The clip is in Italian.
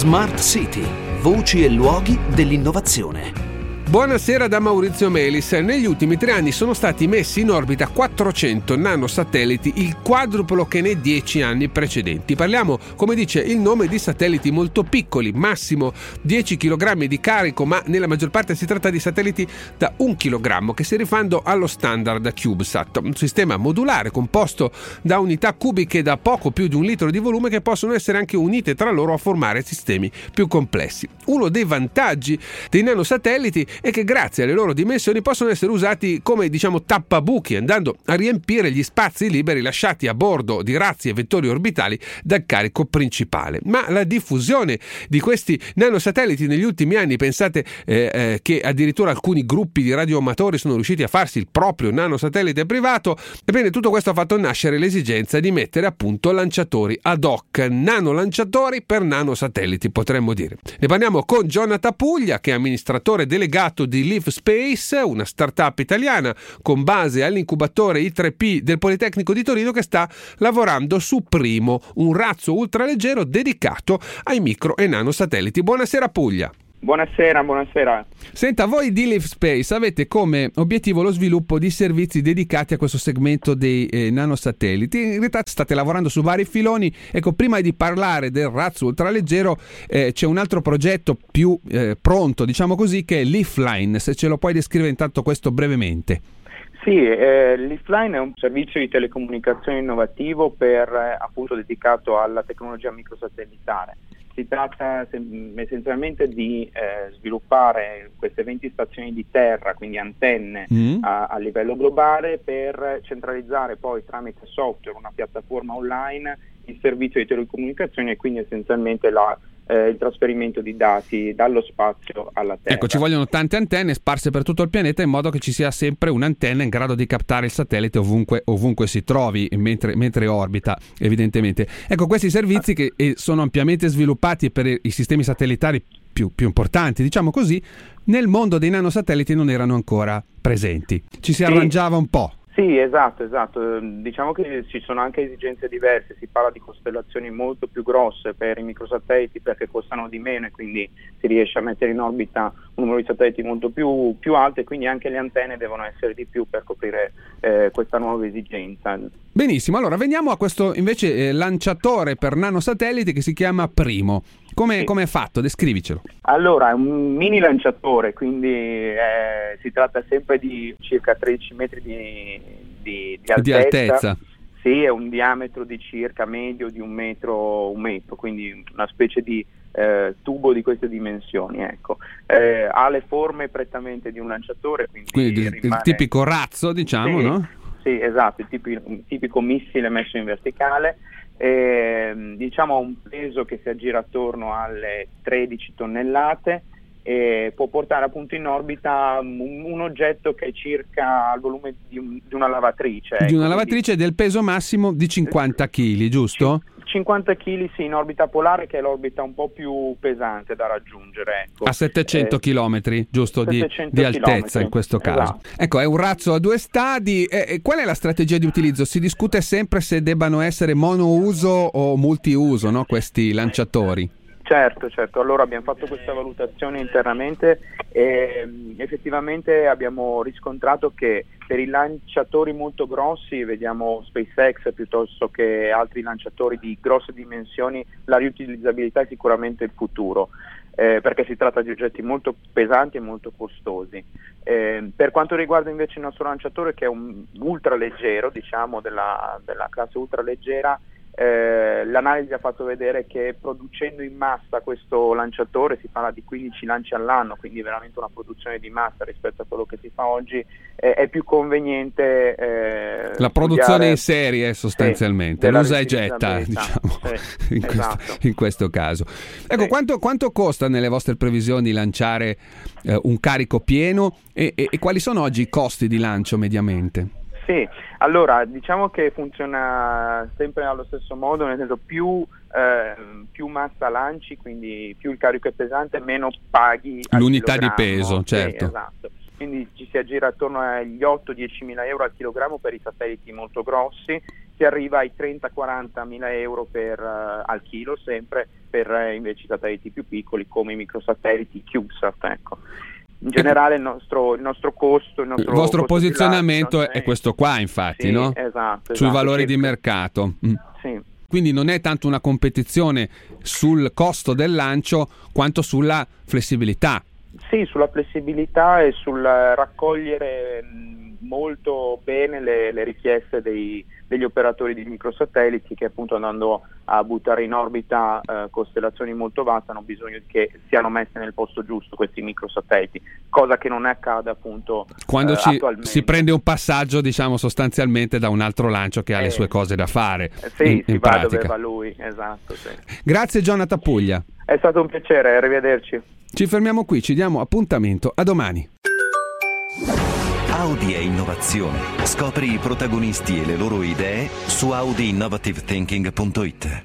Smart City, voci e luoghi dell'innovazione. Buonasera da Maurizio Melis. Negli ultimi 3 anni sono stati messi in orbita 400 nanosatelliti, il quadruplo che nei 10 anni precedenti. Parliamo, come dice il nome, di satelliti molto piccoli, massimo 10 kg di carico, ma nella maggior parte si tratta di satelliti da 1 kg che si rifanno allo standard CubeSat, un sistema modulare composto da unità cubiche da poco più di 1 litro di volume che possono essere anche unite tra loro a formare sistemi più complessi. Uno dei vantaggi dei nanosatelliti è che grazie alle loro dimensioni possono essere usati come, tappabuchi, andando a riempire gli spazi liberi lasciati a bordo di razzi e vettori orbitali dal carico principale. Ma la diffusione di questi nanosatelliti negli ultimi anni, pensate che addirittura alcuni gruppi di radioamatori sono riusciti a farsi il proprio nanosatellite privato, ebbene tutto questo ha fatto nascere l'esigenza di mettere a punto lanciatori ad hoc, nanolanciatori per nanosatelliti, potremmo dire. Ne parliamo con Jonathan Puglia, che è amministratore delegato di Leaf Space, una startup italiana con base all'incubatore I3P del Politecnico di Torino, che sta lavorando su Primo, un razzo ultraleggero dedicato ai micro e nanosatelliti. Buonasera Puglia. Buonasera. Senta, voi di Leaf Space avete come obiettivo lo sviluppo di servizi dedicati a questo segmento dei nanosatelliti. In realtà state lavorando su vari filoni. Ecco, prima di parlare del razzo ultraleggero c'è un altro progetto più pronto, diciamo così, che è Leafline. Se ce lo puoi descrivere intanto questo brevemente. Sì, Leafline è un servizio di telecomunicazione innovativo appunto dedicato alla tecnologia microsatellitare. Si tratta essenzialmente di sviluppare queste 20 stazioni di terra, quindi antenne a livello globale, per centralizzare poi tramite software, una piattaforma online, il servizio di telecomunicazione e quindi essenzialmente il trasferimento di dati dallo spazio alla Terra. Ecco, ci vogliono tante antenne sparse per tutto il pianeta in modo che ci sia sempre un'antenna in grado di captare il satellite ovunque si trovi mentre orbita, evidentemente. Ecco, questi servizi che sono ampiamente sviluppati per i sistemi satellitari più importanti, diciamo così, nel mondo dei nanosatelliti non erano ancora presenti. Ci si arrangiava un po'. Sì, esatto. Diciamo che ci sono anche esigenze diverse, si parla di costellazioni molto più grosse per i microsatelliti perché costano di meno e quindi si riesce a mettere in orbita un numero di satelliti molto più alto e quindi anche le antenne devono essere di più per coprire questa nuova esigenza. Benissimo, allora veniamo a questo invece lanciatore per nanosatelliti che si chiama Primo. Come è fatto? Descrivicelo. Allora, è un mini lanciatore, quindi si tratta sempre di circa 13 metri di altezza. Sì, è un diametro di circa medio di un metro, quindi una specie di tubo di queste dimensioni, ecco. Ha le forme prettamente di un lanciatore, quindi il tipico razzo, diciamo, sì, no? Sì, esatto, il tipico missile messo in verticale. Diciamo un peso che si aggira attorno alle 13 tonnellate e può portare appunto in orbita un oggetto che è circa il volume di una lavatrice. Di una lavatrice del peso massimo di 50 kg, giusto? 50 kg sì, in orbita polare, che è l'orbita un po' più pesante da raggiungere. Ecco. A 700 km, giusto, di altezza in questo caso. Esatto. Ecco, è un razzo a 2 stadi. Qual è la strategia di utilizzo? Si discute sempre se debbano essere monouso o multiuso, no, questi lanciatori. Certo, allora abbiamo fatto questa valutazione internamente e effettivamente abbiamo riscontrato che per i lanciatori molto grossi, vediamo SpaceX piuttosto che altri lanciatori di grosse dimensioni, la riutilizzabilità è sicuramente il futuro, perché si tratta di oggetti molto pesanti e molto costosi. Per quanto riguarda invece il nostro lanciatore, che è un ultraleggero, diciamo della classe ultraleggera, l'analisi ha fatto vedere che producendo in massa questo lanciatore, si parla di 15 lanci all'anno, quindi veramente una produzione di massa rispetto a quello che si fa oggi, è più conveniente la produzione in serie sostanzialmente, l'usa e getta, diciamo, in questo caso. Ecco, quanto costa nelle vostre previsioni lanciare un carico pieno e quali sono oggi i costi di lancio mediamente? Sì, allora diciamo che funziona sempre allo stesso modo, nel senso più massa lanci, quindi più il carico è pesante, meno paghi l'unità di peso, certo. Sì, esatto. Quindi ci si aggira attorno agli 8-10 mila euro al chilogrammo per i satelliti molto grossi. si arriva ai 30-40 mila euro al chilo, sempre per invece i satelliti più piccoli come i microsatelliti CubeSat, ecco. In generale il nostro costo, il vostro posizionamento è questo qua, infatti, sì, no? Esatto, sui valori di mercato. Sì. Quindi non è tanto una competizione sul costo del lancio quanto sulla flessibilità. Sì, sulla flessibilità e sul raccogliere molto bene le richieste degli operatori di microsatelliti, che appunto, andando a buttare in orbita costellazioni molto vaste, hanno bisogno che siano messe nel posto giusto questi microsatelliti, cosa che non accade appunto quando attualmente. Si prende un passaggio, diciamo, sostanzialmente da un altro lancio che ha le sue cose da fare. Sì, si va pratica. dove va lui, esatto. Sì. Grazie Jonathan Puglia. È stato un piacere, arrivederci. Ci fermiamo qui, ci diamo appuntamento a domani. Audi è innovazione. Scopri i protagonisti e le loro idee su audiinnovativethinking.it.